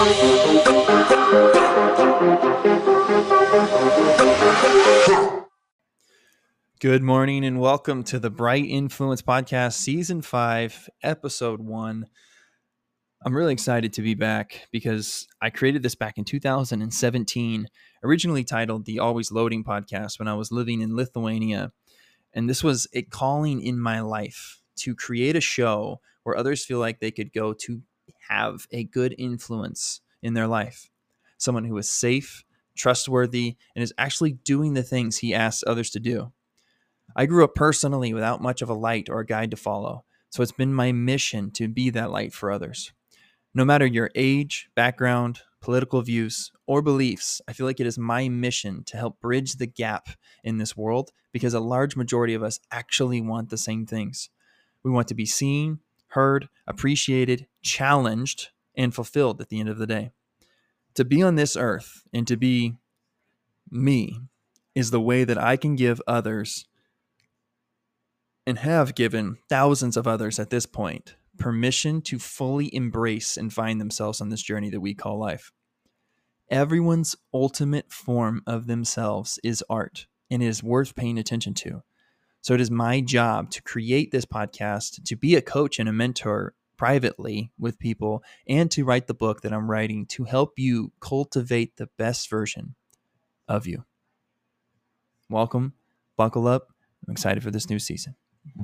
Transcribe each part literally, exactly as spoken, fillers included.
Good morning and welcome to the Bright Influence Podcast, Season five, Episode one. I'm really excited to be back because I created this back in two thousand seventeen, originally titled the Always Loading Podcast when I was living in Lithuania. And this was a calling in my life to create a show where others feel like they could go to have a good influence in their life. Someone who is safe, trustworthy, and is actually doing the things he asks others to do. I grew up personally without much of a light or a guide to follow, so it's been my mission to be that light for others. No matter your age, background, political views, or beliefs, I feel like it is my mission to help bridge the gap in this world because a large majority of us actually want the same things. We want to be seen, heard, appreciated, challenged, and fulfilled at the end of the day. To be on this earth and to be me is the way that I can give others and have given thousands of others at this point permission to fully embrace and find themselves on this journey that we call life. Everyone's ultimate form of themselves is art, and it is worth paying attention to. So it is my job to create this podcast, to be a coach and a mentor privately with people, and to write the book that I'm writing to help you cultivate the best version of you. Welcome, buckle up. I'm excited for this new season.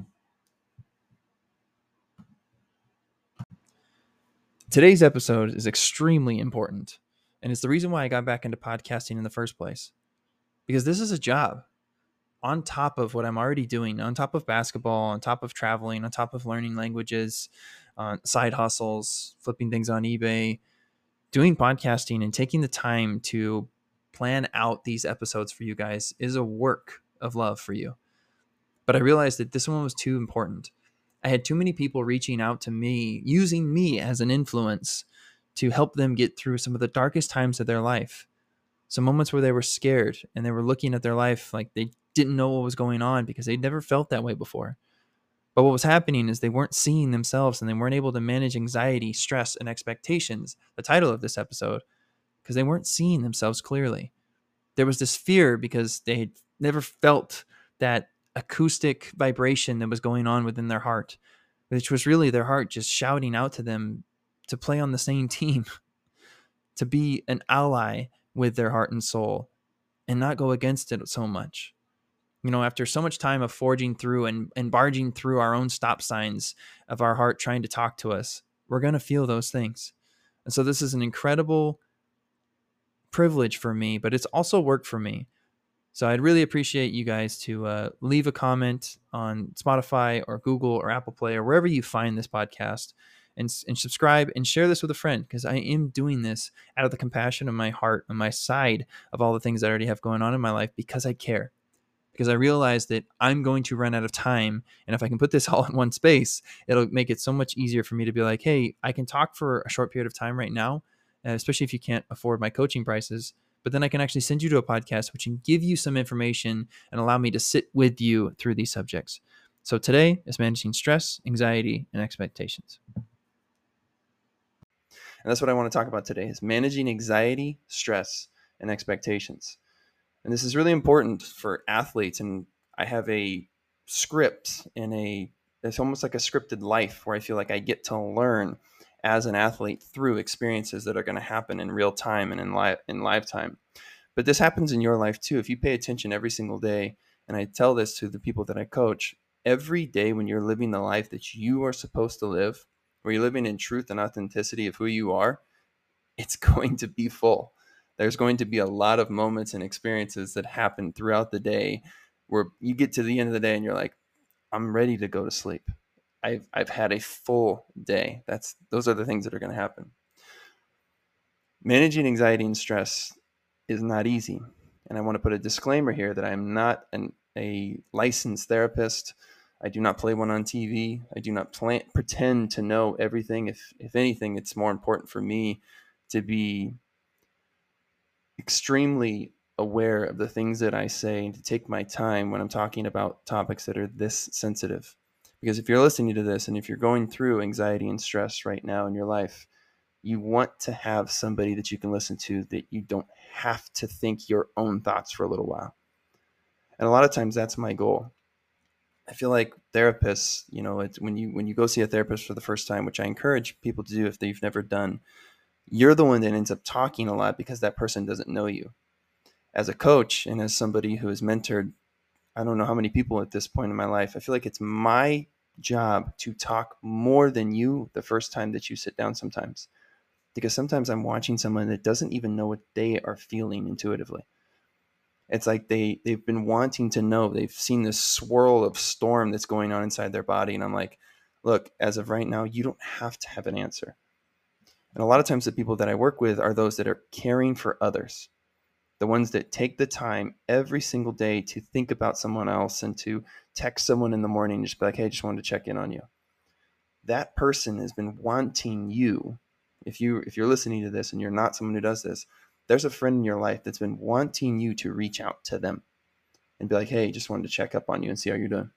Today's episode is extremely important, and it's the reason why I got back into podcasting in the first place. Because this is a job on top of what I'm already doing, on top of basketball, on top of traveling, on top of learning languages, uh, side hustles, flipping things on eBay, doing podcasting and taking the time to plan out these episodes for you guys is a work of love for you. But I realized that this one was too important. I had too many people reaching out to me, using me as an influence to help them get through some of the darkest times of their life. Some moments where they were scared and they were looking at their life like they didn't know what was going on because they'd never felt that way before. But what was happening is they weren't seeing themselves and they weren't able to manage anxiety, stress, and expectations, the title of this episode, because they weren't seeing themselves clearly. There was this fear because they had never felt that acoustic vibration that was going on within their heart, which was really their heart just shouting out to them to play on the same team, to be an ally with their heart and soul and not go against it so much. You know, after so much time of forging through and, and barging through our own stop signs of our heart trying to talk to us, we're going to feel those things. And so this is an incredible privilege for me, but it's also work for me. So I'd really appreciate you guys to uh, leave a comment on Spotify or Google or Apple Play or wherever you find this podcast and, and subscribe and share this with a friend because I am doing this out of the compassion of my heart on my side of all the things I already have going on in my life because I care. Because I realize that I'm going to run out of time. And if I can put this all in one space, it'll make it so much easier for me to be like, hey, I can talk for a short period of time right now, uh, especially if you can't afford my coaching prices. But then I can actually send you to a podcast which can give you some information and allow me to sit with you through these subjects. So today is managing stress, anxiety, and expectations. And that's what I want to talk about today is managing anxiety, stress, and expectations. And this is really important for athletes. And I have a script in a, it's almost like a scripted life where I feel like I get to learn as an athlete through experiences that are going to happen in real time and in live in live time. But this happens in your life too. If you pay attention every single day, and I tell this to the people that I coach, every day when you're living the life that you are supposed to live, where you're living in truth and authenticity of who you are, it's going to be full. There's going to be a lot of moments and experiences that happen throughout the day where you get to the end of the day and you're like, I'm ready to go to sleep. I've I've had a full day. That's those are the things that are going to happen. Managing anxiety and stress is not easy. And I want to put a disclaimer here that I'm not an, a licensed therapist. I do not play one on T V. I do not plan, pretend to know everything. If if anything, it's more important for me to be extremely aware of the things that I say and to take my time when I'm talking about topics that are this sensitive. Because if you're listening to this and if you're going through anxiety and stress right now in your life, You want to have somebody that you can listen to that you don't have to think your own thoughts for a little while. And a lot of times that's my goal. I feel like therapists, you know, it's when you when you go see a therapist for the first time, which I encourage people to do if they've never done, you're the one that ends up talking a lot because that person doesn't know you. As a coach and as somebody who has mentored, I don't know how many people at this point in my life, I feel like it's my job to talk more than you the first time that you sit down sometimes. Because sometimes I'm watching someone that doesn't even know what they are feeling intuitively. It's like they, they've been wanting to know. They've seen this swirl of storm that's going on inside their body. And I'm like, look, as of right now, you don't have to have an answer. And a lot of times the people that I work with are those that are caring for others. The ones that take the time every single day to think about someone else and to text someone in the morning and just be like, hey, I just wanted to check in on you. That person has been wanting you. If you if you're listening to this and you're not someone who does this, there's a friend in your life that's been wanting you to reach out to them and be like, hey, just wanted to check up on you and see how you're doing.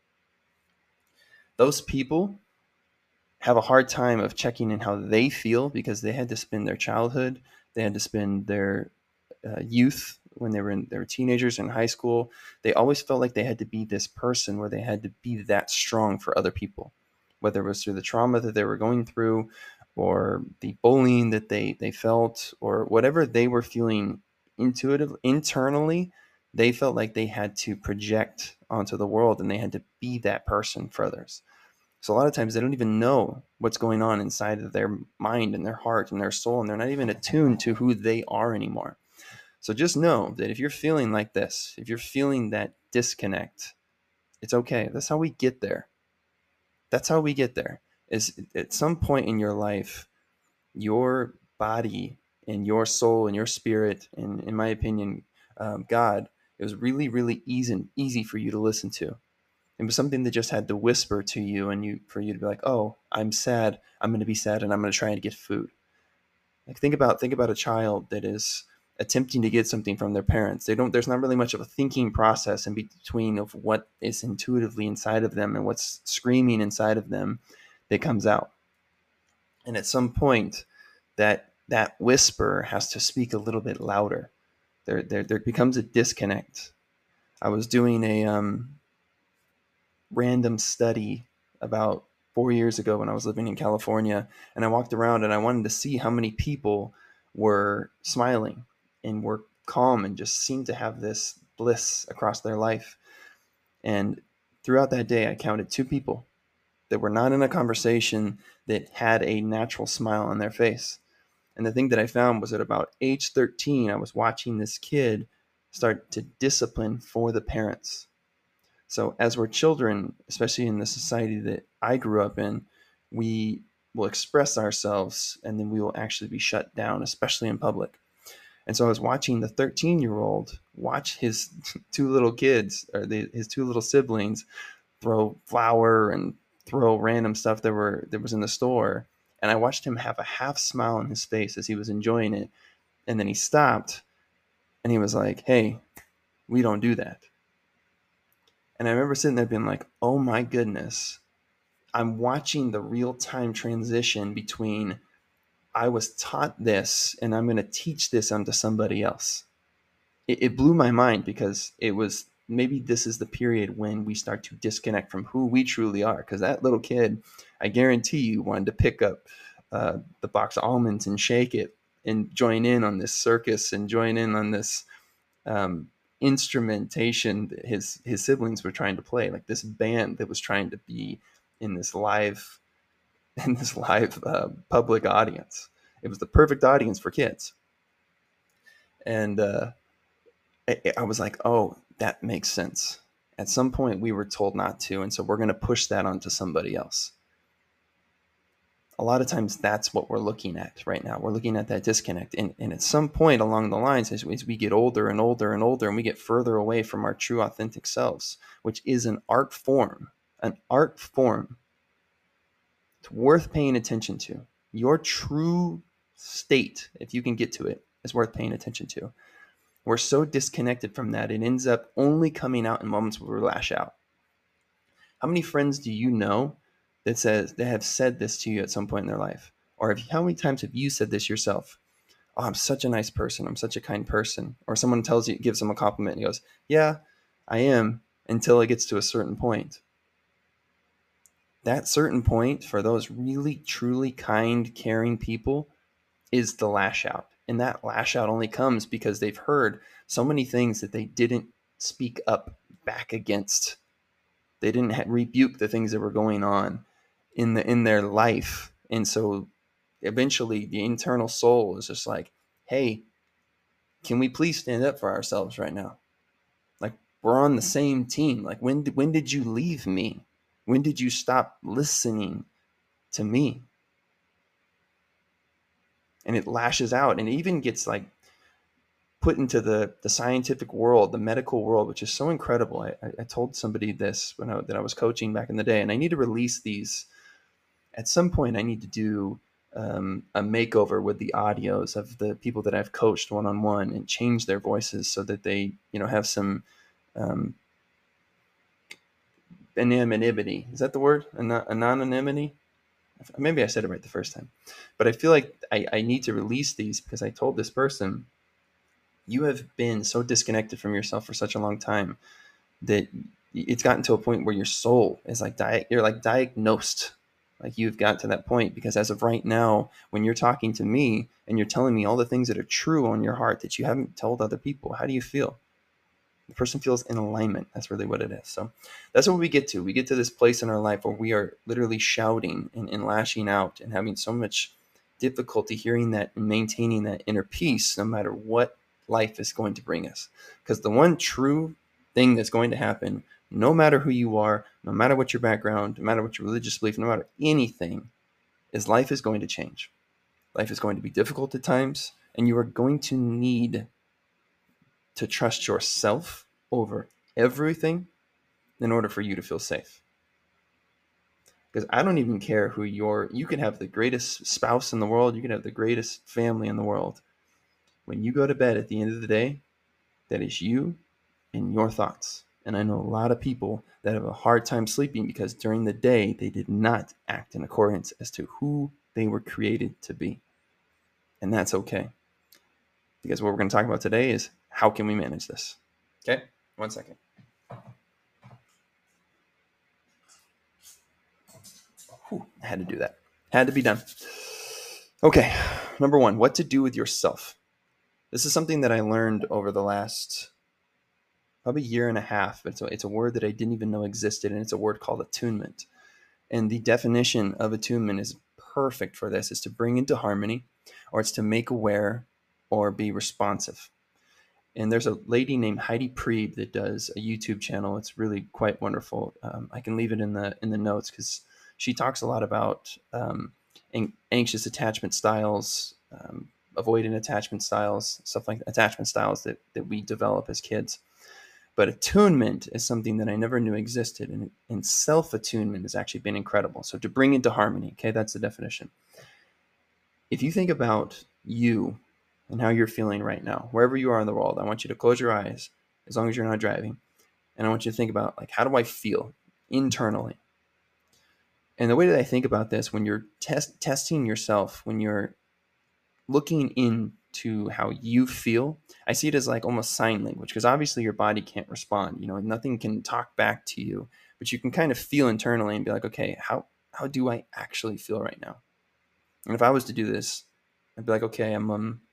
Those people have a hard time of checking in how they feel because they had to spend their childhood, they had to spend their uh, youth when they were in they were teenagers in high school. They always felt like they had to be this person where they had to be that strong for other people, whether it was through the trauma that they were going through or the bullying that they, they felt or whatever they were feeling intuitive internally. They felt like they had to project onto the world and they had to be that person for others. So a lot of times they don't even know what's going on inside of their mind and their heart and their soul, and they're not even attuned to who they are anymore. So just know that if you're feeling like this, if you're feeling that disconnect, it's okay. That's how we get there. That's how we get there. Is at some point in your life, your body and your soul and your spirit, and in my opinion, um, God, it was really, really easy, easy for you to listen to. It was something that just had to whisper to you and you for you to be like, oh, I'm sad. I'm going to be sad and I'm going to try to get food. Like think about think about a child that is attempting to get something from their parents. They don't there's not really much of a thinking process in between of what is intuitively inside of them and what's screaming inside of them that comes out. And at some point that that whisper has to speak a little bit louder. There there there becomes a disconnect. I was doing a um random study about four years ago when I was living in California, and I walked around and I wanted to see how many people were smiling and were calm and just seemed to have this bliss across their life. And throughout that day, I counted two people that were not in a conversation that had a natural smile on their face. And the thing that I found was at about age thirteen, I was watching this kid start to discipline for the parents. So as we're children, especially in the society that I grew up in, we will express ourselves and then we will actually be shut down, especially in public. And so I was watching the thirteen-year-old watch his two little kids or the, his two little siblings throw flour and throw random stuff that were that was in the store. And I watched him have a half smile on his face as he was enjoying it. And then he stopped and he was like, hey, we don't do that. And I remember sitting there being like, oh my goodness, I'm watching the real time transition between I was taught this and I'm going to teach this onto somebody else. It, it blew my mind because it was maybe this is the period when we start to disconnect from who we truly are. Because that little kid, I guarantee you, wanted to pick up uh, the box of almonds and shake it and join in on this circus and join in on this um, instrumentation that his his siblings were trying to play, like this band that was trying to be in this live in this live uh, public audience. It was the perfect audience for kids, and uh, I, I was like, oh, that makes sense. At some point, we were told not to, and so we're going to push that onto somebody else. A lot of times that's what we're looking at right now. We're looking at that disconnect. And, and at some point along the lines, as, as we get older and older and older, and we get further away from our true authentic selves, which is an art form, an art form, it's worth paying attention to. Your true state, if you can get to it, is worth paying attention to. We're so disconnected from that, it ends up only coming out in moments where we lash out. How many friends do you know that says they have said this to you at some point in their life? Or if, how many times have you said this yourself? Oh, I'm such a nice person. I'm such a kind person. Or someone tells you, gives them a compliment and he goes, yeah, I am, until it gets to a certain point. That certain point for those really, truly kind, caring people is the lash out. And that lash out only comes because they've heard so many things that they didn't speak up back against. They didn't ha- rebuke the things that were going on in the in their life. And so eventually the internal soul is just like, hey, can we please stand up for ourselves right now? Like, we're on the same team. Like, when when did you leave me? When did you stop listening to me? And it lashes out, and it even gets like put into the the scientific world, the medical world, which is so incredible. I, I told somebody this when I, that I was coaching back in the day, and I need to release these. At some point, I need to do um, a makeover with the audios of the people that I've coached one on one and change their voices so that they, you know, have some um, anonymity. Is that the word? An- anonymity? Maybe I said it right the first time. But I feel like I, I need to release these because I told this person, you have been so disconnected from yourself for such a long time that it's gotten to a point where your soul is like, di- you're like diagnosed. Like, you've got to that point because as of right now, when you're talking to me and you're telling me all the things that are true on your heart that you haven't told other people, how do you feel? The person feels in alignment. That's really what it is. So that's what we get to. We get to this place in our life where we are literally shouting and, and lashing out and having so much difficulty hearing that and maintaining that inner peace no matter what life is going to bring us. Because the one true thing that's going to happen, no matter who you are, no matter what your background, no matter what your religious belief, no matter anything, is life is going to change. Life is going to be difficult at times, and you are going to need to trust yourself over everything in order for you to feel safe. Because I don't even care who you're, you can have the greatest spouse in the world, you can have the greatest family in the world. When you go to bed at the end of the day, that is you and your thoughts. And I know a lot of people that have a hard time sleeping because during the day they did not act in accordance as to who they were created to be. And that's okay. Because what we're going to talk about today is how can we manage this? Okay, one second. Whew, I had to do that. Had to be done. Okay, number one, what to do with yourself. This is something that I learned over the last probably year and a half. It's a, it's a word that I didn't even know existed, and it's a word called attunement. And the definition of attunement is perfect for this. It's to bring into harmony, or it's to make aware, or be responsive. And there's a lady named Heidi Priebe that does a YouTube channel. It's really quite wonderful. Um, I can leave it in the in the notes because she talks a lot about um, an- anxious attachment styles, um, avoidant attachment styles, stuff like that, attachment styles that that we develop as kids. But attunement is something that I never knew existed, and, and self-attunement has actually been incredible. So to bring into harmony, okay, that's the definition. If you think about you and how you're feeling right now, wherever you are in the world, I want you to close your eyes as long as you're not driving. And I want you to think about, like, how do I feel internally? And the way that I think about this, when you're test, testing yourself, when you're looking into how you feel, I see it as like almost sign language, because obviously your body can't respond. You know, nothing can talk back to you, but you can kind of feel internally and be like, okay, how, how do I actually feel right now? And if I was to do this, I'd be like, okay, I'm, um,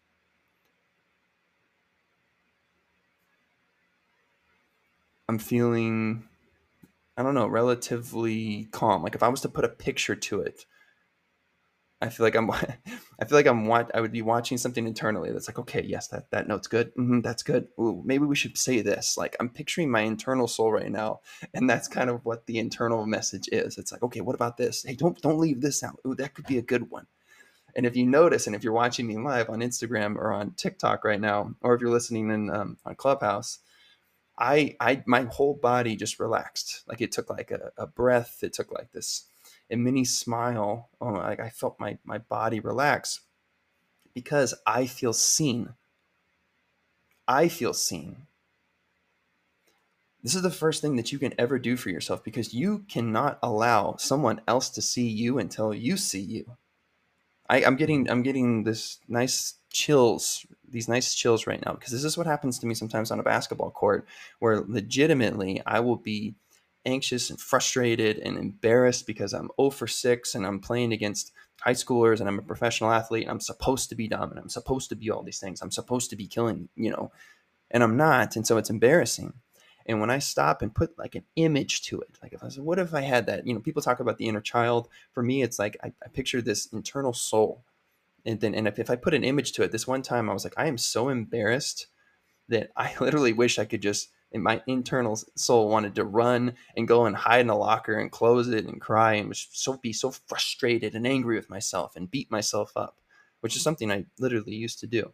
I'm feeling, I don't know, relatively calm. Like if I was to put a picture to it, I feel like I'm, I feel like I'm, what I would be watching something internally that's like, okay, yes, that, that note's good. Mm-hmm, that's good. Ooh, maybe we should say this. Like I'm picturing my internal soul right now. And that's kind of what the internal message is. It's like, okay, what about this? Hey, don't, don't leave this out. Ooh, that could be a good one. And if you notice, and if you're watching me live on Instagram or on TikTok right now, or if you're listening in um, on Clubhouse, I, I, my whole body just relaxed. Like it took like a, a breath. It took like this, a mini smile. Oh, like I felt my, my body relax because I feel seen. I feel seen. This is the first thing that you can ever do for yourself, because you cannot allow someone else to see you until you see you. I, I'm getting I'm getting this nice chills, these nice chills right now, because this is what happens to me sometimes on a basketball court, where legitimately I will be anxious and frustrated and embarrassed because I'm zero for six and I'm playing against high schoolers and I'm a professional athlete and I'm supposed to be dominant. I'm supposed to be all these things. I'm supposed to be killing, you know, and I'm not. And so it's embarrassing. And when I stop and put like an image to it, like if I was, what if I had that? You know, people talk about the inner child. For me, it's like I, I picture this internal soul. And then, and if, if I put an image to it, this one time I was like, I am so embarrassed that I literally wish I could just, in my internal soul, wanted to run and go and hide in a locker and close it and cry and was so be so frustrated and angry with myself and beat myself up, which is something I literally used to do.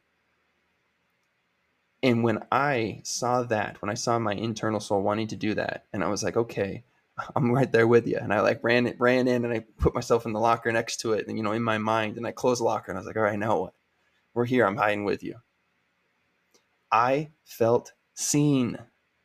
And when I saw that, when I saw my internal soul wanting to do that, and I was like, okay, I'm right there with you. And I like ran it, ran in and I put myself in the locker next to it and, you know, in my mind, and I closed the locker and I was like, all right, now what? We're here. I'm hiding with you. I felt seen.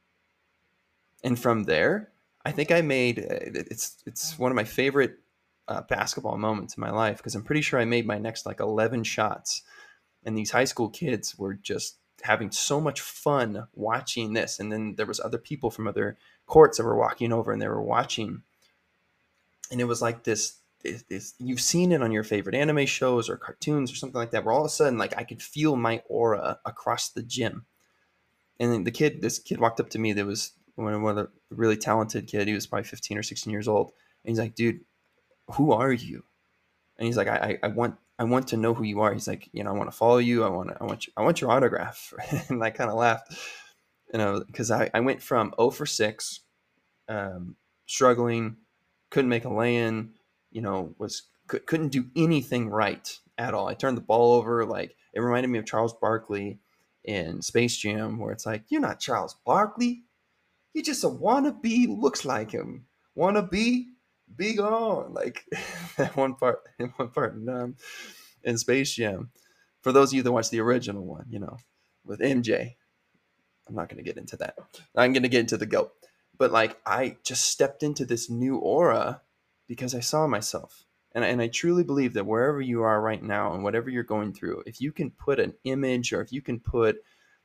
And from there, I think I made, it's, it's one of my favorite uh, basketball moments in my life, because I'm pretty sure I made my next like eleven shots. And these high school kids were just having so much fun watching this. And then there was other people from other courts that were walking over and they were watching. And it was like this, this, this you've seen it on your favorite anime shows or cartoons or something like that, where all of a sudden, like I could feel my aura across the gym. And then the kid, this kid walked up to me that was one of the really talented kid. He was probably fifteen or sixteen years old. And he's like, dude, who are you? And he's like, I, I want, I want to know who you are. He's like, you know, I want to follow you. I want to, I want you, I want your autograph. And I kind of laughed, you know, because I, I went from zero for six, um, struggling, couldn't make a lay-in, you know, was could, couldn't do anything right at all. I turned the ball over. Like, it reminded me of Charles Barkley in Space Jam, where it's like, you're not Charles Barkley. You're just a wannabe who looks like him. Wannabe, be gone. Like that one part, in one part in, um, in Space Jam. For those of you that watch the original one, you know, with M J, I'm not going to get into that. I'm going to get into the GOAT. But like, I just stepped into this new aura because I saw myself. And, and I truly believe that wherever you are right now and whatever you're going through, if you can put an image or if you can put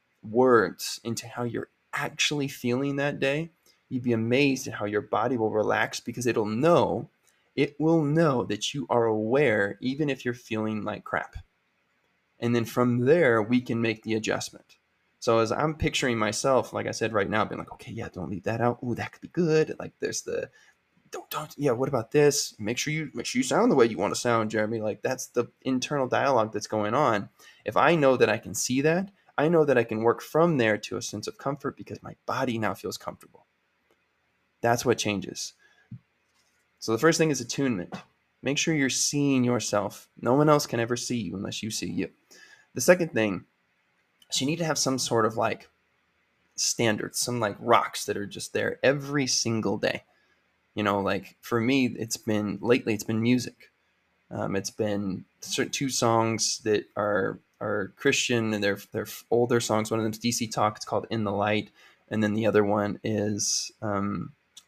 words into how you're actually feeling that day, you'd be amazed at how your body will relax, because it'll know, it will know that you are aware, even if you're feeling like crap. And then from there, we can make the adjustment. So as I'm picturing myself, like I said right now, being like, okay, yeah, don't leave that out. Ooh, that could be good. Like there's the, don't, don't, yeah, what about this? Make sure you, make sure you sound the way you want to sound, Jeremy. Like that's the internal dialogue that's going on. If I know that I can see that, I know that I can work from there to a sense of comfort, because my body now feels comfortable. That's what changes. So the first thing is attunement. Make sure you're seeing yourself. No one else can ever see you unless you see you. The second thing is you need to have some sort of like standards, some like rocks that are just there every single day. You know, like for me, it's been lately, it's been music. Um, it's been two songs that are are Christian, and they're they're older songs. One of them's D C Talk. It's called In the Light, and then the other one is um,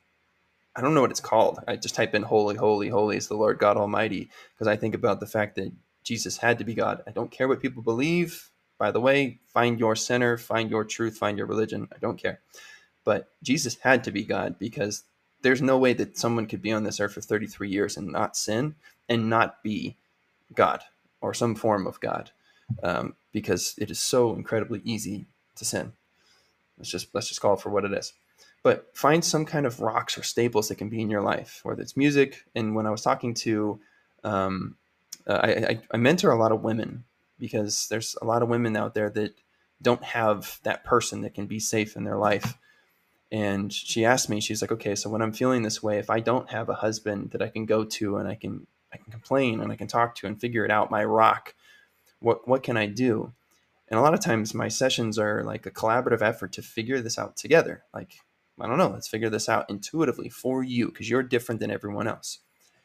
I don't know what it's called. I just type in "Holy, Holy, Holy is the Lord God Almighty," because I think about the fact that Jesus had to be God. I don't care what people believe. By the way, find your center, find your truth, find your religion. I don't care. But Jesus had to be God, because there's no way that someone could be on this earth for thirty-three years and not sin and not be God or some form of God, um, because it is so incredibly easy to sin. Let's just let's just call it for what it is. But find some kind of rocks or staples that can be in your life, whether it's music. And when I was talking to, um, uh, I, I, I mentor a lot of women, because there's a lot of women out there that don't have that person that can be safe in their life. And she asked me, she's like, okay, so when I'm feeling this way, if I don't have a husband that I can go to and I can I can complain and I can talk to and figure it out, my rock, what what can I do? And a lot of times my sessions are like a collaborative effort to figure this out together. Like, I don't know, let's figure this out intuitively for you, because you're different than everyone else.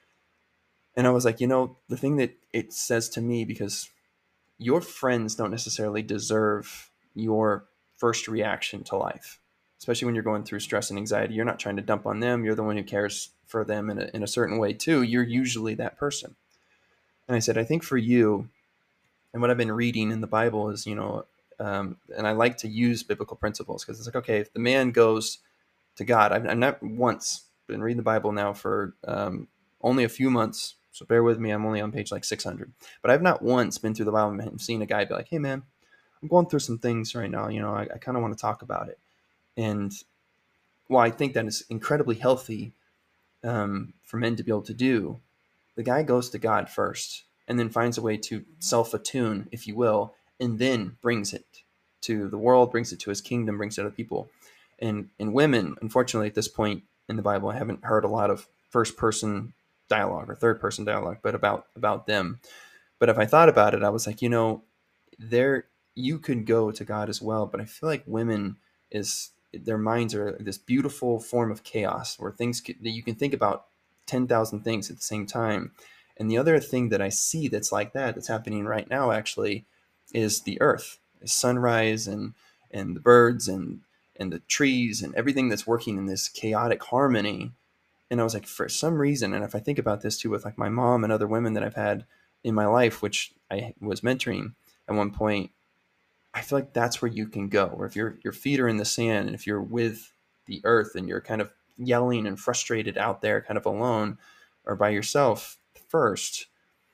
And I was like, you know, the thing that it says to me, because your friends don't necessarily deserve your first reaction to life, especially when you're going through stress and anxiety. You're not trying to dump on them. You're the one who cares for them in a, in a certain way too. You're usually that person. And I said, I think for you, and what I've been reading in the Bible is, you know, um, and I like to use biblical principles because it's like, okay, if the man goes to God, I've, I've not once been reading the Bible now for um, only a few months. So bear with me. I'm only on page like six hundred, but I've not once been through the Bible and seen a guy be like, hey man, I'm going through some things right now. You know, I, I kind of want to talk about it. And while I think that is incredibly healthy um, for men to be able to do, the guy goes to God first and then finds a way to self-attune, if you will, and then brings it to the world, brings it to his kingdom, brings it to other people. And and women, unfortunately, at this point in the Bible, I haven't heard a lot of first-person dialogue or third-person dialogue, but about about them. But if I thought about it, I was like, you know, there you could go to God as well, but I feel like women is their minds are this beautiful form of chaos where things that you can think about ten thousand things at the same time. And the other thing that I see that's like that that's happening right now actually is the earth, is sunrise and and the birds and and the trees and everything that's working in this chaotic harmony. And I was like, for some reason, and if I think about this too with like my mom and other women that I've had in my life, which I was mentoring at one point, I feel like that's where you can go. Or if your your feet are in the sand and if you're with the earth and you're kind of yelling and frustrated out there, kind of alone or by yourself first,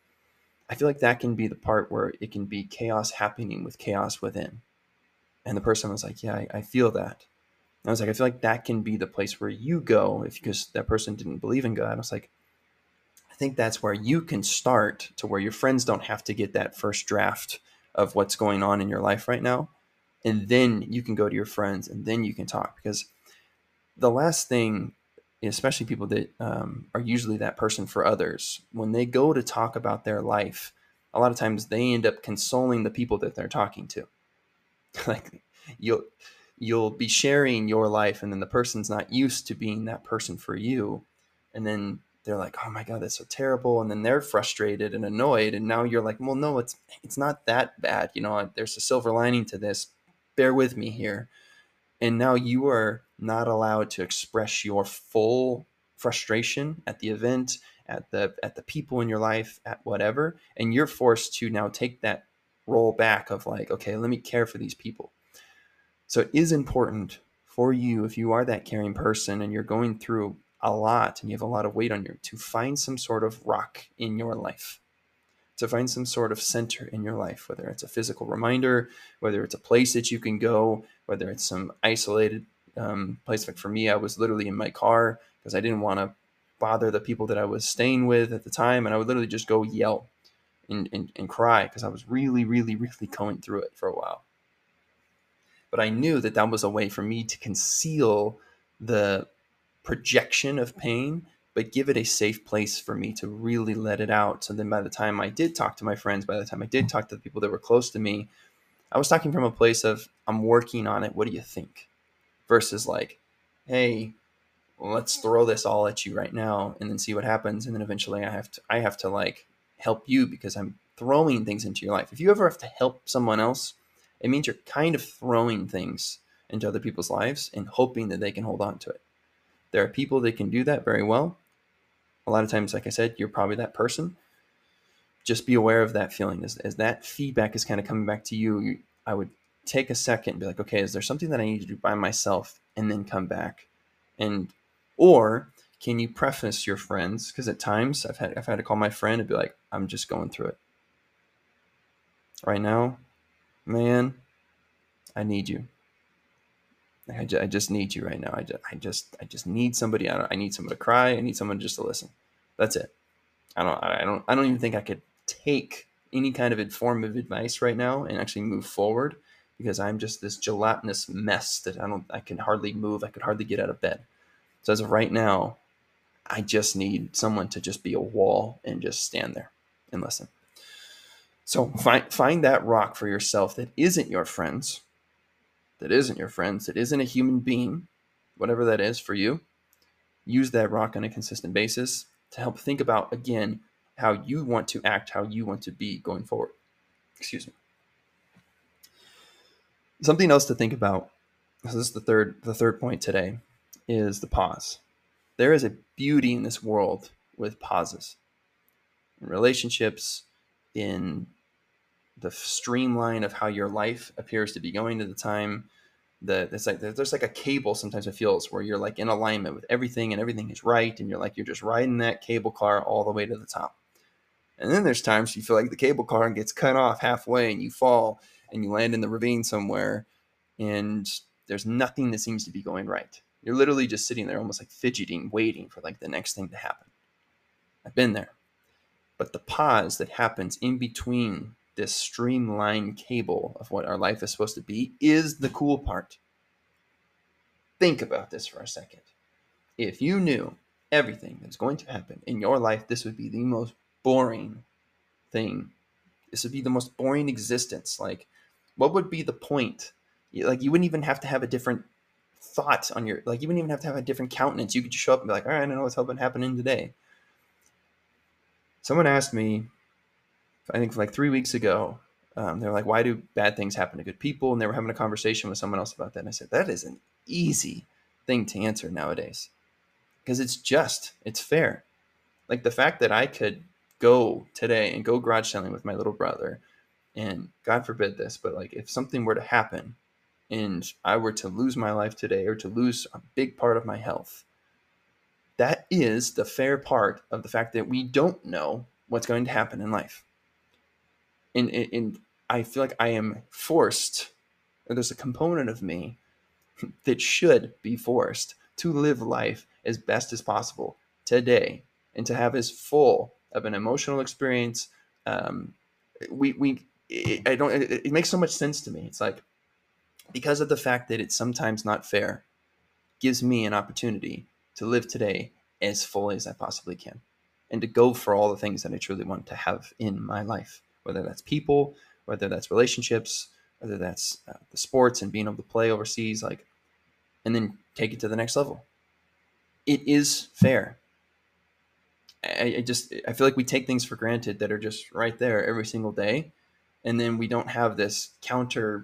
I feel like that can be the part where it can be chaos happening with chaos within. And the person was like, yeah, I, I feel that. And I was like, I feel like that can be the place where you go if because that person didn't believe in God. I was like, I think that's where you can start to where your friends don't have to get that first draft of what's going on in your life right now. And then you can go to your friends and then you can talk. Because the last thing, especially people that um, are usually that person for others, when they go to talk about their life, a lot of times they end up consoling the people that they're talking to. Like you'll you'll be sharing your life and then the person's not used to being that person for you. And then they're like, oh my God, that's so terrible. And then they're frustrated and annoyed. And now you're like, well, no, it's it's not that bad. You know, there's a silver lining to this. Bear with me here. And now you are not allowed to express your full frustration at the event, at the at the people in your life, at whatever. And you're forced to now take that role back of like, okay, let me care for these people. So it is important for you, if you are that caring person and you're going through a lot and you have a lot of weight on you, to find some sort of rock in your life, to find some sort of center in your life, whether it's a physical reminder, whether it's a place that you can go, whether it's some isolated um, place. Like for me, I was literally in my car because I didn't want to bother the people that I was staying with at the time. And I would literally just go yell and, and, and cry because I was really, really, really going through it for a while. But I knew that that was a way for me to conceal the projection of pain, but give it a safe place for me to really let it out. So then by the time I did talk to my friends, by the time I did talk to the people that were close to me, I was talking from a place of, I'm working on it. What do you think? Versus like, hey, well, let's throw this all at you right now and then see what happens. And then eventually I have to, I have to like help you because I'm throwing things into your life. If you ever have to help someone else, it means you're kind of throwing things into other people's lives and hoping that they can hold on to it. There are people that can do that very well. A lot of times, like I said, you're probably that person. Just be aware of that feeling. As, as that feedback is kind of coming back to you, you, I would take a second and be like, okay, is there something that I need to do by myself and then come back? And, or can you preface your friends? Because at times I've had, I've had to call my friend and be like, I'm just going through it right now, man, I need you. I just, I just need you right now. I just, I just, I just need somebody. I, don't, I need someone to cry. I need someone just to listen. That's it. I don't, I don't, I don't even think I could take any kind of informative advice right now and actually move forward because I'm just this gelatinous mess that I don't, I can hardly move. I could hardly get out of bed. So as of right now, I just need someone to just be a wall and just stand there and listen. So find, find that rock for yourself that isn't your friends. that isn't your friends, that isn't a human being, whatever that is for you. Use that rock on a consistent basis to help think about, again, how you want to act, how you want to be going forward. Excuse me. Something else to think about, this is the third, the third point today, is the pause. There is a beauty in this world with pauses. In relationships, in the streamline of how your life appears to be going at the time. The it's like there's like a cable sometimes it feels where you're like in alignment with everything and everything is right, and you're like you're just riding that cable car all the way to the top. And then there's times you feel like the cable car gets cut off halfway and you fall and you land in the ravine somewhere, and there's nothing that seems to be going right. You're literally just sitting there almost like fidgeting, waiting for like the next thing to happen. I've been there. But the pause that happens in between this streamlined cable of what our life is supposed to be is the cool part. Think about this for a second. If you knew everything that's going to happen in your life, this would be the most boring thing. This would be the most boring existence. Like, what would be the point? Like, you wouldn't even have to have a different thought on your, like, you wouldn't even have to have a different countenance. You could just show up and be like, all right, I know what's happening today. Someone asked me, I think like three weeks ago, um, they were like, why do bad things happen to good people? And they were having a conversation with someone else about that. And I said, that is an easy thing to answer nowadays because it's just, it's fair. Like the fact that I could go today and go garage selling with my little brother, and God forbid this, but like if something were to happen and I were to lose my life today or to lose a big part of my health, that is the fair part of the fact that we don't know what's going to happen in life. And, and I feel like I am forced, or there's a component of me that should be forced to live life as best as possible today and to have as full of an emotional experience. Um, we, we, it, I don't, it, it makes so much sense to me. It's like, because of the fact that it's sometimes not fair, gives me an opportunity to live today as fully as I possibly can and to go for all the things that I truly want to have in my life, whether that's people, whether that's relationships, whether that's uh, the sports and being able to play overseas, like, and then take it to the next level. It is fair. I, I just, I feel like we take things for granted that are just right there every single day. And then we don't have this counter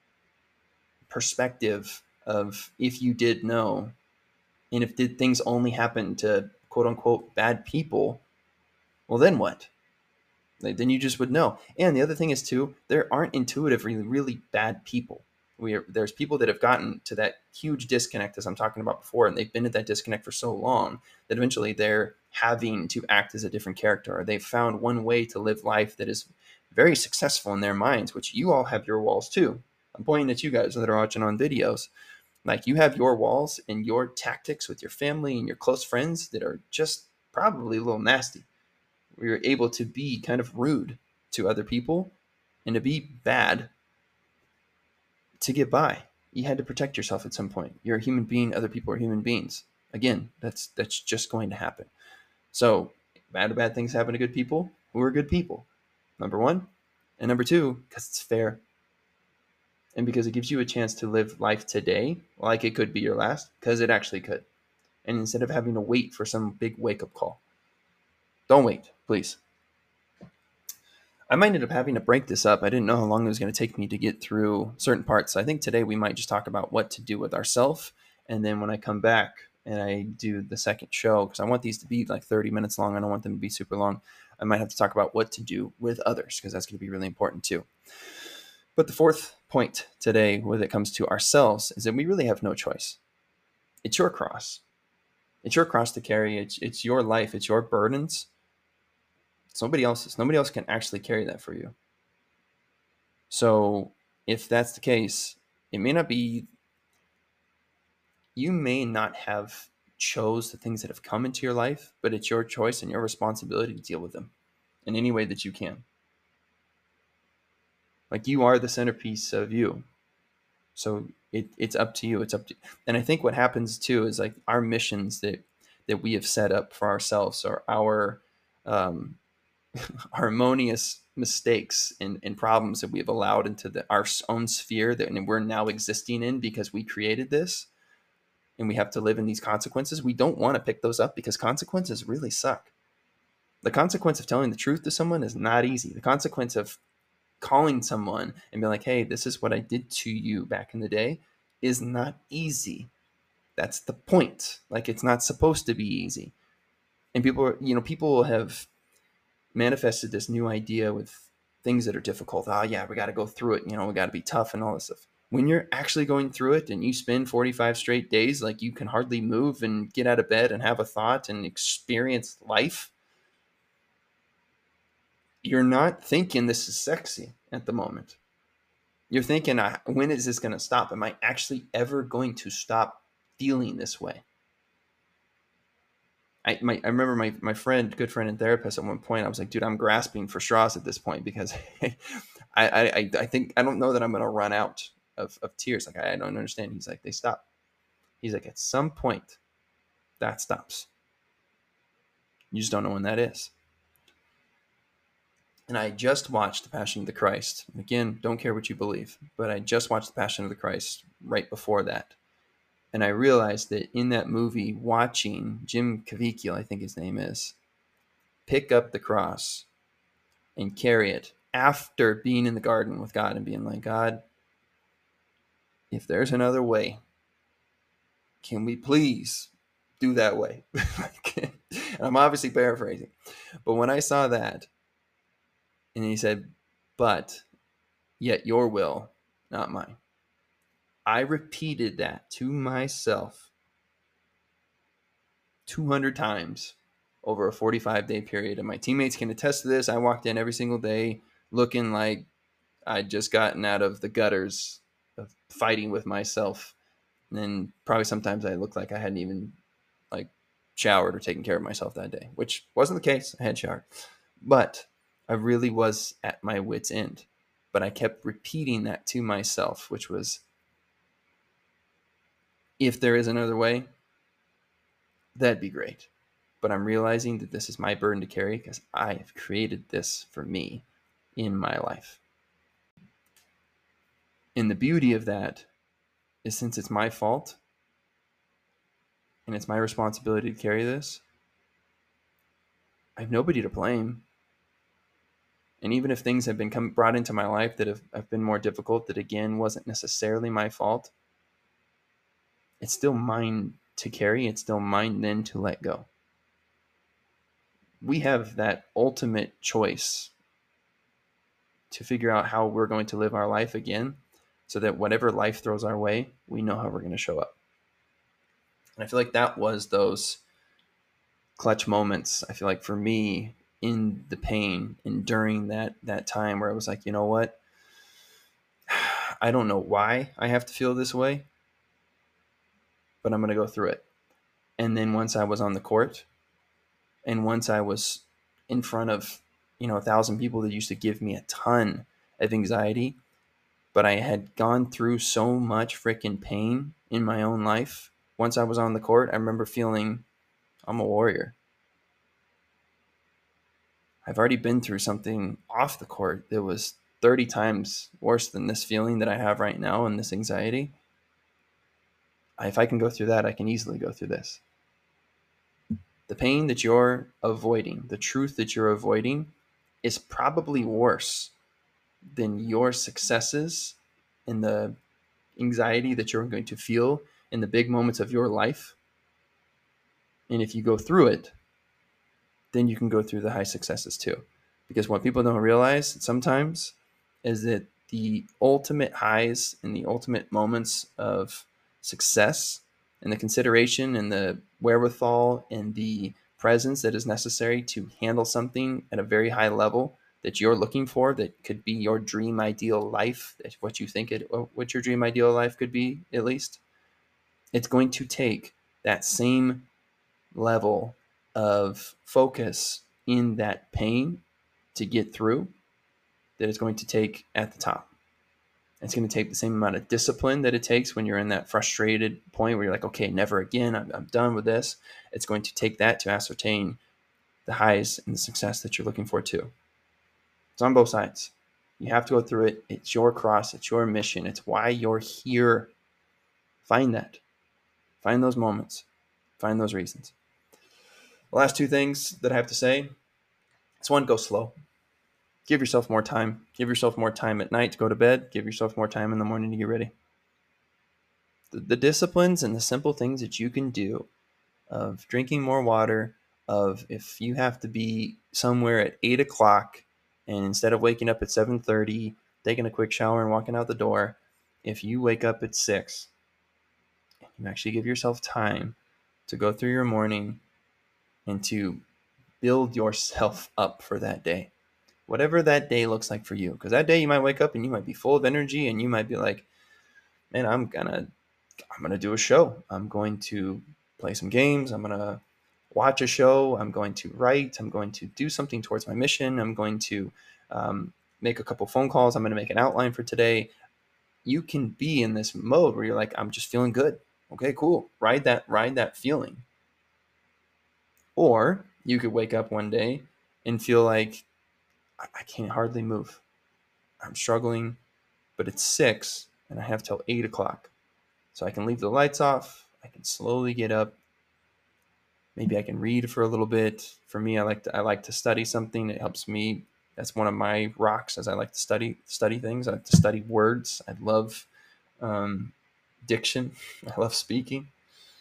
perspective of if you did know, and if did things only happen to quote unquote bad people, well, then what? Like, then you just would know. And the other thing is too, there aren't intuitively really bad people. We are, there's people that have gotten to that huge disconnect, as I'm talking about before, and they've been at that disconnect for so long that eventually they're having to act as a different character, or they've found one way to live life that is very successful in their minds, which you all have your walls too. I'm pointing at you guys that are watching on videos. Like, you have your walls and your tactics with your family and your close friends that are just probably a little nasty. We were able to be kind of rude to other people and to be bad to get by. You had to protect yourself at some point. You're a human being. Other people are human beings. Again, that's that's just going to happen. So bad bad things happen to good people who are good people. Number one. And number two, because it's fair. And because it gives you a chance to live life today like it could be your last, because it actually could. And instead of having to wait for some big wake-up call. Don't wait, please. I might end up having to break this up. I didn't know how long it was going to take me to get through certain parts. I think today we might just talk about what to do with ourselves. And then when I come back and I do the second show, because I want these to be like thirty minutes long, I don't want them to be super long, I might have to talk about what to do with others, because that's going to be really important too. But the fourth point today when it comes to ourselves is that we really have no choice. It's your cross. It's your cross to carry. It's, it's your life. It's your burdens. It's nobody else's. Nobody else can actually carry that for you. So if that's the case, it may not be, you may not have chose the things that have come into your life, but it's your choice and your responsibility to deal with them in any way that you can. Like, you are the centerpiece of you. So it, it's up to you. It's up to, and I think what happens too is like our missions that, that we have set up for ourselves, or our, um, harmonious mistakes and, and problems that we have allowed into the, our own sphere that we're now existing in because we created this and we have to live in these consequences. We don't want to pick those up because consequences really suck. The consequence of telling the truth to someone is not easy. The consequence of calling someone and being like, hey, this is what I did to you back in the day is not easy. That's the point. Like, it's not supposed to be easy. And people, you know, people have manifested this new idea with things that are difficult. Oh yeah, we got to go through it. You know, we got to be tough and all this stuff. When you're actually going through it and you spend forty-five straight days, like you can hardly move and get out of bed and have a thought and experience life, you're not thinking this is sexy at the moment. You're thinking, when is this going to stop? Am I actually ever going to stop feeling this way? I, my, I remember my, my friend, good friend and therapist at one point, I was like, dude, I'm grasping for straws at this point because I, I, I think, I don't know that I'm going to run out of, of tears. Like, I, I don't understand. He's like, they stop. He's like, at some point that stops. You just don't know when that is. And I just watched The Passion of the Christ. Again, don't care what you believe, but I just watched The Passion of the Christ right before that. And I realized that in that movie, watching Jim Caviezel, I think his name is, pick up the cross and carry it after being in the garden with God and being like, God, if there's another way, can we please do that way? And I'm obviously paraphrasing. But when I saw that, and he said, but yet your will, not mine. I repeated that to myself two hundred times over a forty-five day period. And my teammates can attest to this. I walked in every single day looking like I'd just gotten out of the gutters of fighting with myself. And then probably sometimes I looked like I hadn't even like showered or taken care of myself that day, which wasn't the case. I had showered, but I really was at my wit's end. But I kept repeating that to myself, which was, if there is another way, that'd be great. But I'm realizing that this is my burden to carry because I have created this for me in my life. And the beauty of that is, since it's my fault and it's my responsibility to carry this, I have nobody to blame. And even if things have been come, brought into my life that have, have been more difficult, that again wasn't necessarily my fault, it's still mine to carry. It's still mine then to let go. We have that ultimate choice to figure out how we're going to live our life again, so that whatever life throws our way, we know how we're going to show up. And I feel like that was those clutch moments. I feel like for me, in the pain and during that that time where I was like, you know what? I don't know why I have to feel this way, but I'm going to go through it. And then once I was on the court, and once I was in front of, you know, a thousand people that used to give me a ton of anxiety, but I had gone through so much freaking pain in my own life. Once I was on the court, I remember feeling, I'm a warrior. I've already been through something off the court that was thirty times worse than this feeling that I have right now and this anxiety. If I can go through that, I can easily go through this. The pain that you're avoiding, the truth that you're avoiding, is probably worse than your successes and the anxiety that you're going to feel in the big moments of your life. And if you go through it, then you can go through the high successes too. Because what people don't realize sometimes is that the ultimate highs and the ultimate moments of success and the consideration and the wherewithal and the presence that is necessary to handle something at a very high level that you're looking for, that could be your dream ideal life, that what you think it, what your dream ideal life could be, at least, it's going to take that same level of focus in that pain to get through that it's going to take at the top. It's going to take the same amount of discipline that it takes when you're in that frustrated point where you're like, okay, never again, I'm, I'm done with this. It's going to take that to ascertain the highs and the success that you're looking for too. It's on both sides. You have to go through it. It's your cross. It's your mission. It's why you're here. Find that. Find those moments. Find those reasons. The last two things that I have to say is, one, go slow. Give yourself more time. Give yourself more time at night to go to bed. Give yourself more time in the morning to get ready. The, the disciplines and the simple things that you can do of drinking more water, of if you have to be somewhere at eight o'clock and instead of waking up at seven thirty, taking a quick shower and walking out the door, if you wake up at six, you actually give yourself time to go through your morning and to build yourself up for that day. Whatever that day looks like for you. Because that day you might wake up and you might be full of energy and you might be like, man, I'm gonna I'm gonna do a show. I'm going to play some games. I'm gonna watch a show. I'm going to write. I'm going to do something towards my mission. I'm going to um, make a couple phone calls. I'm going to make an outline for today. You can be in this mode where you're like, I'm just feeling good. Okay, cool. Ride that, ride that feeling. Or you could wake up one day and feel like I, I can't hardly move. I'm struggling, but it's six and I have till eight o'clock. So I can leave the lights off. I can slowly get up. Maybe I can read for a little bit. For me, I like to I like to study something. It helps me. That's one of my rocks, as I like to study study things. I like to study words. I love um, diction. I love speaking.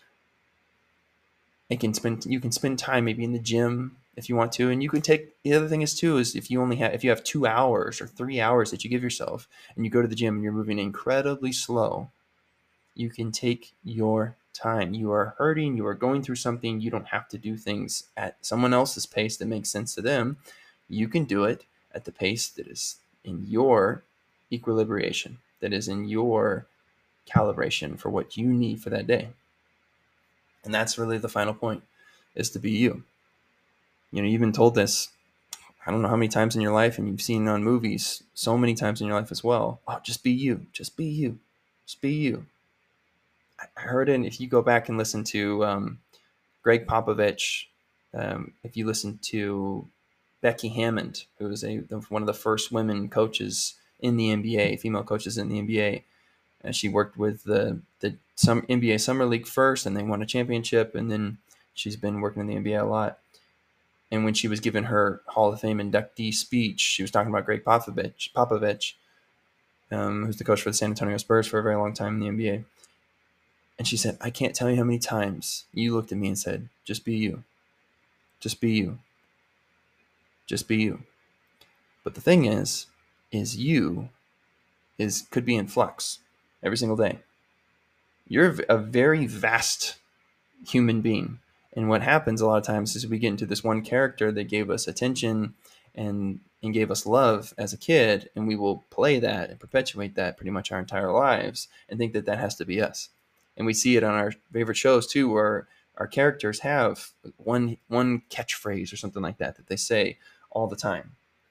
I can spend you can spend time maybe in the gym if you want to, and you can take the other thing is too is if you only have if you have two hours or three hours that you give yourself, and you go to the gym and you're moving incredibly slow, you can take your time. You are hurting. You are going through something. You don't have to do things at someone else's pace that makes sense to them. You can do it at the pace that is in your equilibration, that is in your calibration for what you need for that day. And that's really the final point, is to be you. You know, you've been told this, I don't know how many times in your life, and you've seen it on movies so many times in your life as well. Oh, just be you. Just be you. Just be you. I heard it. If you go back and listen to um, Greg Popovich, um, if you listen to Becky Hammond, who was a one of the first women coaches in the N B A, female coaches in the N B A, and she worked with the the some N B A Summer League first, and they won a championship, and then she's been working in the N B A a lot. And when she was giving her Hall of Fame inductee speech, she was talking about Greg Popovich, Popovich, um, who's the coach for the San Antonio Spurs for a very long time in the N B A. And she said, I can't tell you how many times you looked at me and said, just be you. Just be you. Just be you. But the thing is, is you is could be in flux every single day. You're a very vast human being. And what happens a lot of times is we get into this one character that gave us attention and, and gave us love as a kid, and we will play that and perpetuate that pretty much our entire lives and think that that has to be us. And we see it on our favorite shows too, where our characters have one one catchphrase or something like that that they say all the time.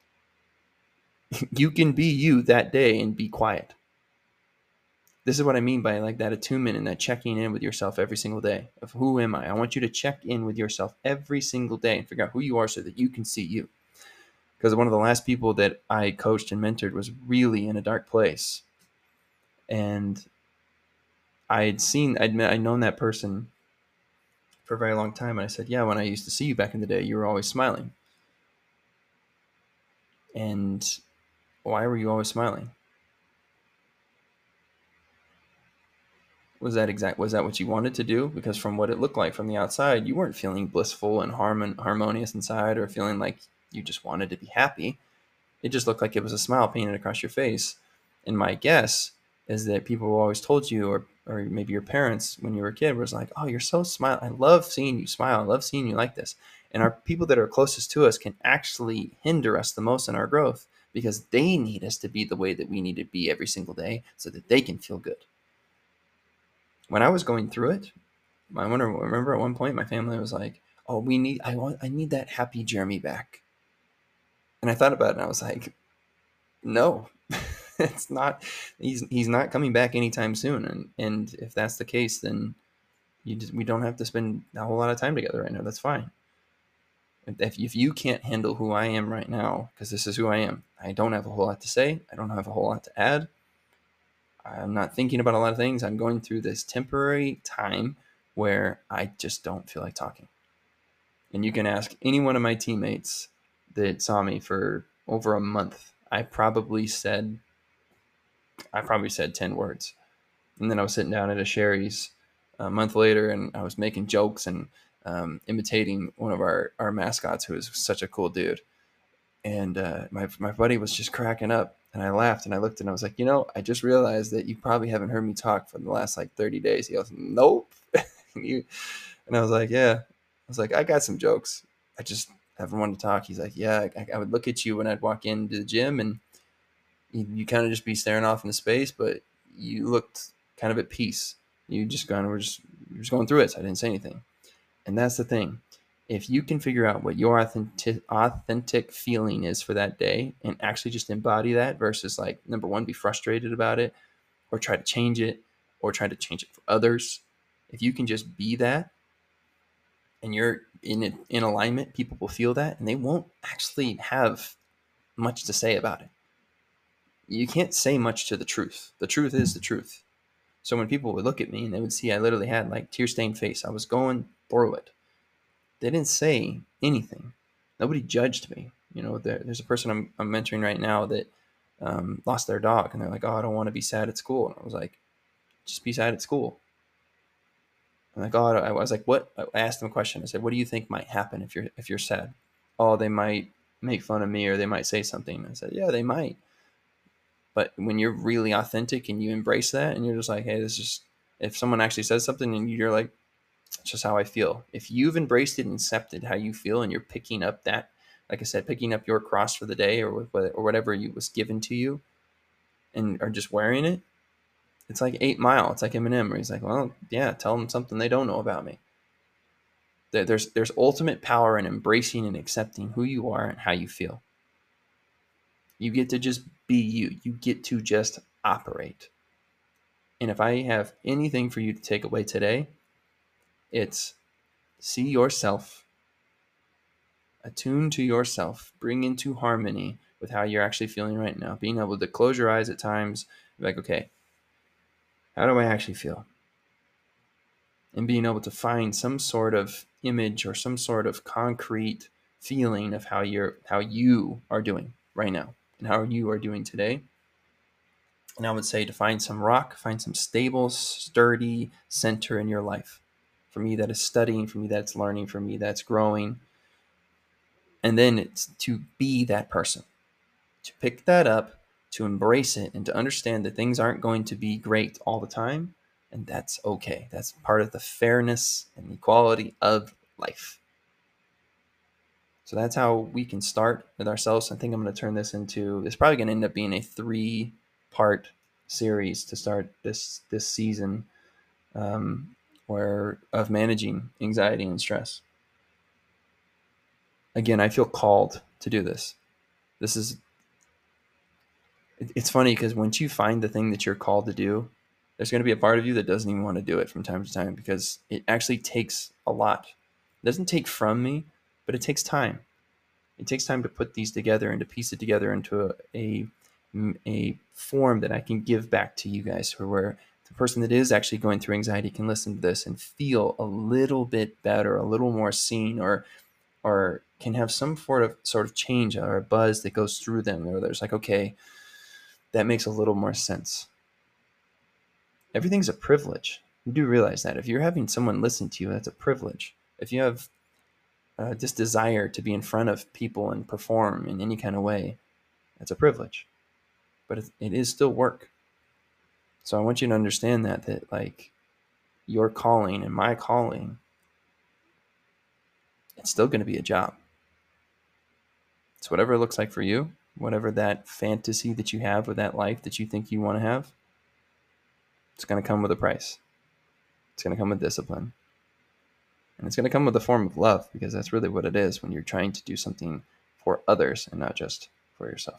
You can be you that day and be quiet. This is what I mean by like that attunement and that checking in with yourself every single day of who am I? I want you to check in with yourself every single day and figure out who you are so that you can see you. Because one of the last people that I coached and mentored was really in a dark place. And I had seen, I'd, I'd known that person for a very long time. And I said, yeah, when I used to see you back in the day, you were always smiling. And why were you always smiling? Was that exact? Was that what you wanted to do? Because from what it looked like from the outside, you weren't feeling blissful and harmon- harmonious inside, or feeling like you just wanted to be happy. It just looked like it was a smile painted across your face. And my guess is that people always told you, or or maybe your parents when you were a kid was like, oh, you're so smile. I love seeing you smile. I love seeing you like this. And our people that are closest to us can actually hinder us the most in our growth because they need us to be the way that we need to be every single day so that they can feel good. When I was going through it, I wonder, remember at one point my family was like, oh, we need, I want, I need that happy Jeremy back. And I thought about it and I was like, no, it's not, he's, he's not coming back anytime soon. And, and if that's the case, then you just, we don't have to spend a whole lot of time together right now. That's fine. If, if you can't handle who I am right now, because this is who I am, I don't have a whole lot to say. I don't have a whole lot to add. I'm not thinking about a lot of things. I'm going through this temporary time where I just don't feel like talking. And you can ask any one of my teammates that saw me for over a month. I probably said, I probably said ten words. And then I was sitting down at a Sherry's a month later and I was making jokes and um, imitating one of our, our mascots, who is such a cool dude. And uh, my, my buddy was just cracking up, and I laughed, and I looked, and I was like, you know, I just realized that you probably haven't heard me talk for the last like thirty days. He goes, nope. you, and I was like, yeah. I was like, I got some jokes. I just haven't wanted to talk. He's like, yeah, I, I would look at you when I'd walk into the gym, and you, you kind of just be staring off into space, but you looked kind of at peace. You just kind of were just, you're just going through it. So I didn't say anything. And that's the thing. If you can figure out what your authentic, authentic feeling is for that day and actually just embody that versus like, number one, be frustrated about it or try to change it or try to change it for others. If you can just be that and you're in it, in alignment, people will feel that and they won't actually have much to say about it. You can't say much to the truth. The truth is the truth. So when people would look at me and they would see I literally had like tear-stained face, I was going through it. They didn't say anything. Nobody judged me. You know, there, there's a person I'm, I'm mentoring right now that um, lost their dog, and they're like, "Oh, I don't want to be sad at school." And I was like, "Just be sad at school." I'm like, "Oh," I was like, "What?" I asked them a question. I said, "What do you think might happen if you're if you're sad?" "Oh, they might make fun of me, or they might say something." I said, "Yeah, they might." But when you're really authentic and you embrace that, and you're just like, "Hey, this is," if someone actually says something and you're like, it's just how I feel. If you've embraced it and accepted how you feel, and you're picking up that, like I said, picking up your cross for the day, or or whatever you was given to you, and are just wearing it, it's like Eight Mile. It's like Eminem, where he's like, "Well, yeah, tell them something they don't know about me." There's there's ultimate power in embracing and accepting who you are and how you feel. You get to just be you. You get to just operate. And if I have anything for you to take away today, it's see yourself, attune to yourself, bring into harmony with how you're actually feeling right now. Being able to close your eyes at times, be like, okay, how do I actually feel? And being able to find some sort of image or some sort of concrete feeling of how you're how you are doing right now and how you are doing today. And I would say to find some rock, find some stable, sturdy center in your life. For me, that is studying. For me, that's learning. For me, that's growing. And then it's to be that person, to pick that up, to embrace it, and to understand that things aren't going to be great all the time. And that's okay. That's part of the fairness and equality of life. So that's how we can start with ourselves. I think I'm going to turn this into, it's probably going to end up being a three part series to start this, this season um, where of managing anxiety and stress. Again, I feel called to do this. This is, it's funny because once you find the thing that you're called to do, there's going to be a part of you that doesn't even want to do it from time to time because it actually takes a lot. It doesn't take from me, but it takes time. It takes time to put these together and to piece it together into a, a, a form that I can give back to you guys, where the person that is actually going through anxiety can listen to this and feel a little bit better, a little more seen, or or can have some sort of sort of change or a buzz that goes through them, where there's like, okay, that makes a little more sense. Everything's a privilege. You do realize that. If you're having someone listen to you, that's a privilege. If you have uh, this desire to be in front of people and perform in any kind of way, that's a privilege. But it, it is still work. So I want you to understand that, that like your calling and my calling, it's still going to be a job. It's whatever it looks like for you, whatever that fantasy that you have with that life that you think you want to have, it's going to come with a price. It's going to come with discipline. And it's going to come with a form of love, because that's really what it is when you're trying to do something for others and not just for yourself.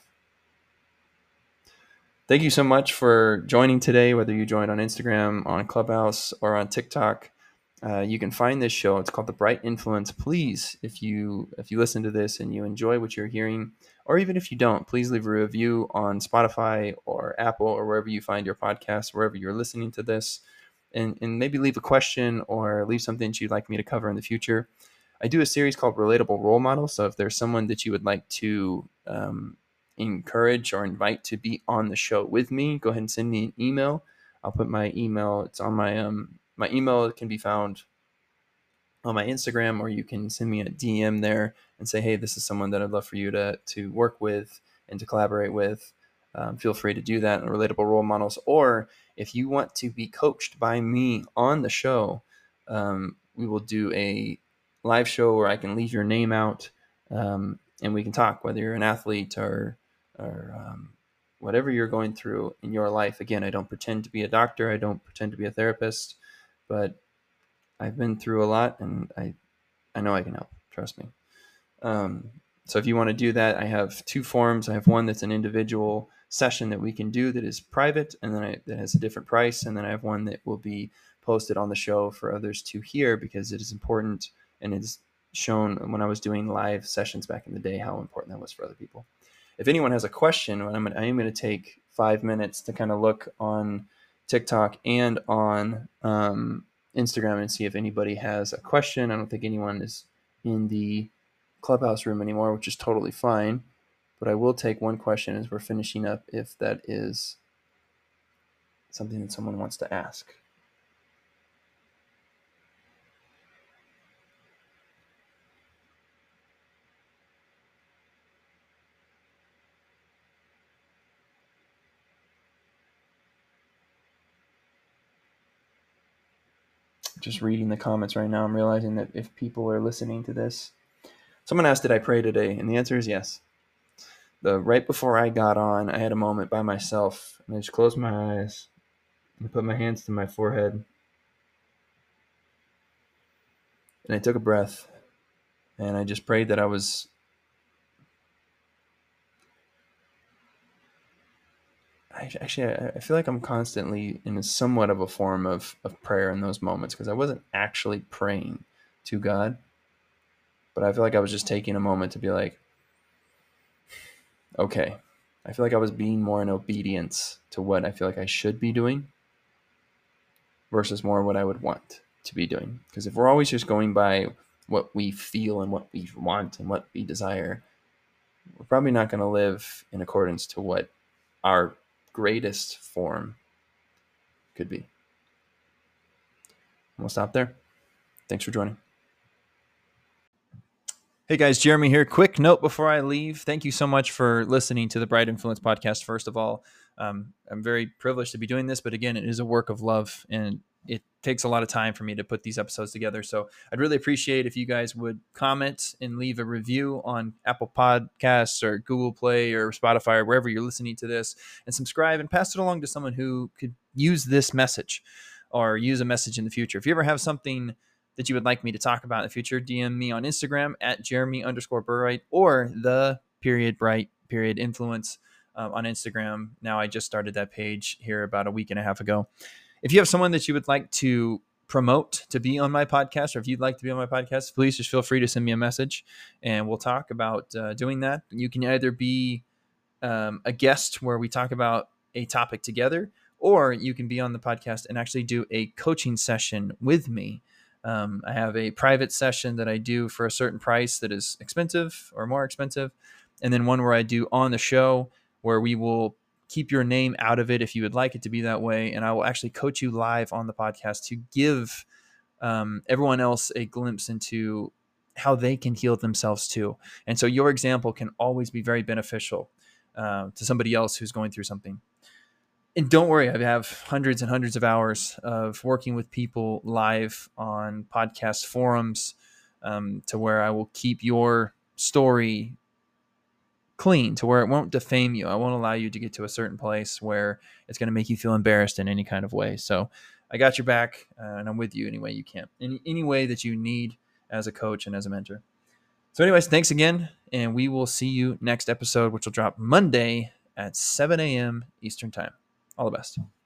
Thank you so much for joining today, whether you joined on Instagram, on Clubhouse, or on TikTok. Uh, you can find this show. It's called The Bright Influence. Please, if you if you listen to this and you enjoy what you're hearing, or even if you don't, please leave a review on Spotify or Apple or wherever you find your podcast, wherever you're listening to this, and, and maybe leave a question or leave something that you'd like me to cover in the future. I do a series called Relatable Role Models. So if there's someone that you would like to um, encourage or invite to be on the show with me, go ahead and send me an email. I'll put my email. It's on my um my email can be found on my Instagram, or you can send me a D M there and say, hey, this is someone that I'd love for you to, to work with and to collaborate with. Um, feel free to do that in Relatable Role Models. Or if you want to be coached by me on the show, um, we will do a live show where I can leave your name out, um, and we can talk, whether you're an athlete or, or um, whatever you're going through in your life. Again, I don't pretend to be a doctor. I don't pretend to be a therapist, but I've been through a lot, and I, I know I can help. Trust me. Um, so if you want to do that, I have two forms. I have one that's an individual session that we can do that is private, and then I, that has a different price. And then I have one that will be posted on the show for others to hear, because it is important, and it is shown when I was doing live sessions back in the day how important that was for other people. If anyone has a question, I'm gonna, I am going to take five minutes to kind of look on TikTok and on um, Instagram and see if anybody has a question. I don't think anyone is in the Clubhouse room anymore, which is totally fine. But I will take one question as we're finishing up, if that is something that someone wants to ask. Just reading the comments right now, I'm realizing that if people are listening to this, someone asked, did I pray today? And the answer is yes. The right before I got on, I had a moment by myself, and I just closed my eyes and I put my hands to my forehead, and I took a breath, and I just prayed that I was I, actually I, I feel like I'm constantly in a somewhat of a form of, of prayer in those moments, because I wasn't actually praying to God, but I feel like I was just taking a moment to be like, okay, I feel like I was being more in obedience to what I feel like I should be doing versus more what I would want to be doing. Because if we're always just going by what we feel and what we want and what we desire, we're probably not going to live in accordance to what our greatest form could be. We'll stop there. Thanks for joining. Hey guys, Jeremy here. Quick note before I leave. Thank you so much for listening to the Bright Influence podcast. First of all, um, I'm very privileged to be doing this, but again, it is a work of love, and it takes a lot of time for me to put these episodes together. So I'd really appreciate if you guys would comment and leave a review on Apple Podcasts or Google Play or Spotify or wherever you're listening to this, and subscribe and pass it along to someone who could use this message or use a message in the future. If you ever have something that you would like me to talk about in the future, D M me on Instagram at Jeremy underscore Burright, or the period Bright period influence um, on Instagram. Now I just started that page here about a week and a half ago. If you have someone that you would like to promote to be on my podcast, or if you'd like to be on my podcast, please just feel free to send me a message and we'll talk about uh, doing that. You can either be um, a guest where we talk about a topic together, or you can be on the podcast and actually do a coaching session with me. Um, I have a private session that I do for a certain price that is expensive or more expensive. And then one where I do on the show, where we will keep your name out of it if you would like it to be that way. And I will actually coach you live on the podcast to give um, everyone else a glimpse into how they can heal themselves too. And so your example can always be very beneficial uh, to somebody else who's going through something. And don't worry, I have hundreds and hundreds of hours of working with people live on podcast forums um, to where I will keep your story clean, to where it won't defame you. I won't allow you to get to a certain place where it's going to make you feel embarrassed in any kind of way. So I got your back, uh, and I'm with you any way you can, any, any way that you need as a coach and as a mentor. So anyways, thanks again, and we will see you next episode, which will drop Monday at seven a.m. Eastern Time. All the best.